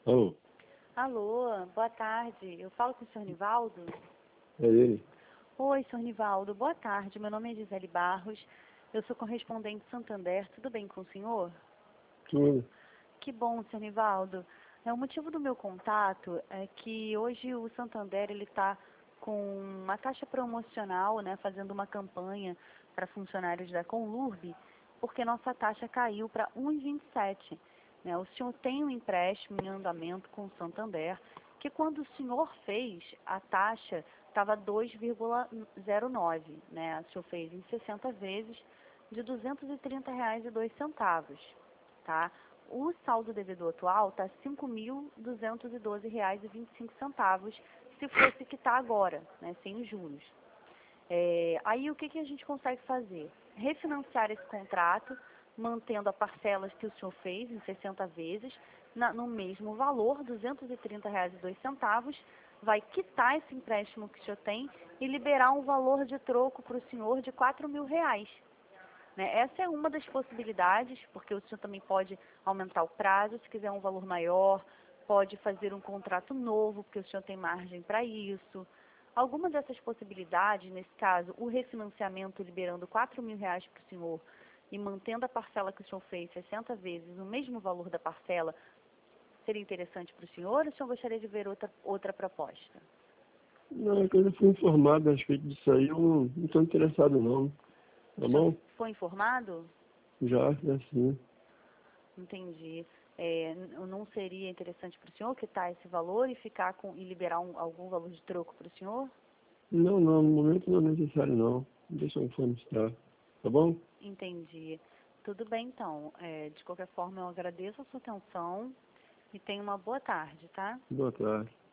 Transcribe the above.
Alô, Alô, boa tarde. Eu falo com o senhor Nivaldo? é ele? Oi, senhor Nivaldo, boa tarde. Meu nome é Gisele Barros. Eu sou correspondente Santander. Tudo bem com o senhor? Tudo. Que bom, senhor Nivaldo. O motivo do meu contato é que hoje o Santander ele está com uma taxa promocional, né, fazendo uma campanha para funcionários da Conlurb, porque nossa taxa caiu para 1,27. Né? O senhor tem um empréstimo em andamento com o Santander, que quando o senhor fez, a taxa estava 2,09, né? O senhor fez em 60 vezes de R$ 230,02, tá? O saldo devedor atual está R$ 5.212,25, se fosse quitar agora, né, sem os juros. Aí o que a gente consegue fazer? Refinanciar esse contrato, mantendo a parcelas que o senhor fez em 60 vezes, no mesmo valor, R$ 230,02, vai quitar esse empréstimo que o senhor tem e liberar um valor de troco para o senhor de R$ 4.000. Né? Essa é uma das possibilidades, porque o senhor também pode aumentar o prazo, se quiser um valor maior, pode fazer um contrato novo, porque o senhor tem margem para isso. Alguma dessas possibilidades, nesse caso, o refinanciamento liberando R$ 4.000 para o senhor e mantendo a parcela que o senhor fez 60 vezes, o mesmo valor da parcela, seria interessante para o senhor ou o senhor gostaria de ver outra proposta? Não, quando eu fui informado a respeito disso aí, eu não estou interessado não. O Tá senhor bom? foi informado? Já sim. Entendi. Não seria interessante para o senhor quitar esse valor e ficar e liberar algum valor de troco para o senhor? Não, no momento não é necessário não. Deixa eu administrar. Tá bom? Entendi. Tudo bem, então. De qualquer forma, eu agradeço a sua atenção e tenha uma boa tarde, tá? Boa tarde.